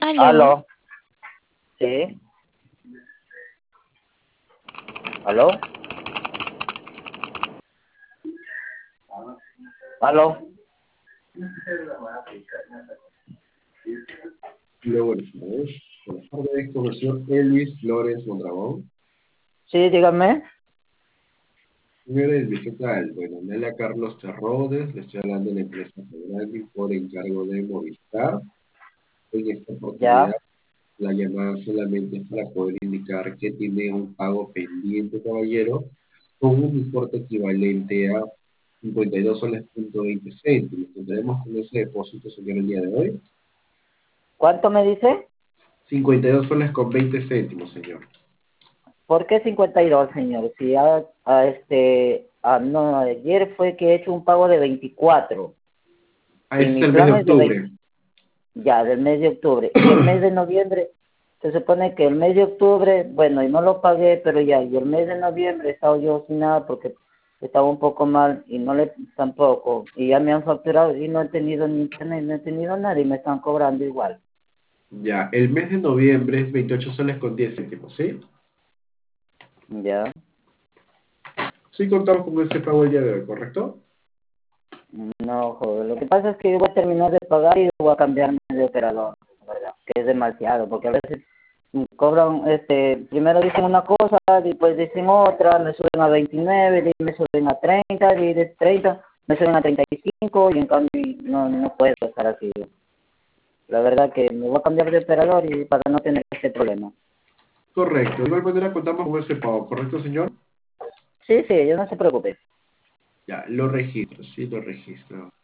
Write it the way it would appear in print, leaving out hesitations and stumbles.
Aló, Aló, sí, aló, aló. Hola, buenas tardes. Buenas tardes, profesor Elvis Flores Mondragón. Sí, dígame. Señor Elvis, ¿qué tal? Bueno, me habla Carlos Terrodes, le estoy hablando de la empresa Federal por encargo de Movistar. En esta oportunidad, Ya. la llamada solamente es para poder indicar que tiene un pago pendiente, caballero, con un importe equivalente a 52 soles punto 20 céntimos. ¿Tendremos con ese depósito, señor, el día de hoy? ¿Cuánto me dice? 52 soles con 20 céntimos, señor. ¿Por qué 52, señor? Si no, ayer fue que he hecho un pago de 24 Ah, y ese es mi el mes de plan es de 20, octubre. ya, del mes de octubre. Y el mes de noviembre, se supone que el mes de octubre, bueno, y no lo pagué, pero ya, y el mes de noviembre he estado yo sin nada porque estaba un poco mal y no le tampoco. Y ya me han facturado y no he tenido ni internet, no he tenido nada y me están cobrando igual. Ya, el mes de noviembre es 28 soles con 10 céntimos, ¿sí? Ya. Sí contamos con ese pago el día de hoy, ¿correcto? No, joder, lo que pasa es que yo voy a terminar de pagar y voy a cambiarme de operador, ¿verdad? Que es demasiado, porque a veces cobran, primero dicen una cosa, después dicen otra, me suben a 29, me suben a 30, y de 30 me suben a 35 y en cambio no puedo estar así. La verdad que me voy a cambiar de operador y para no tener este problema. Correcto. De igual manera contamos con ese pago, ¿correcto, señor? Sí, sí, yo no se preocupe. Ya, lo registro, sí, lo registro.